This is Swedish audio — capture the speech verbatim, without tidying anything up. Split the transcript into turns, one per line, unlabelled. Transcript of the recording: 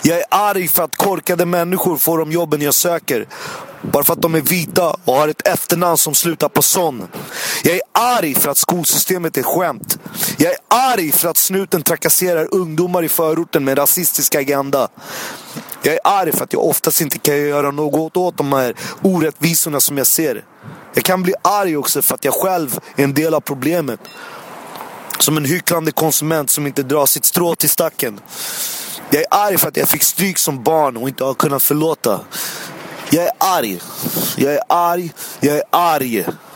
Jag är arg för att korkade människor får de jobben jag söker. Bara för att de är vita och har ett efternamn som slutar på son. Jag är arg för att skolsystemet är skämt. Jag är arg för att snuten trakasserar ungdomar i förorten med rasistisk agenda. Jag är arg för att jag oftast inte kan göra något åt de här orättvisorna som jag ser. Jag kan bli arg också för att jag själv är en del av problemet. Som en hycklande konsument som inte drar sitt strå till stacken. Jag är arg för att jag fick stryk som barn och inte har kunnat förlåta. Jag är arg. Jag är arg. Jag är arg.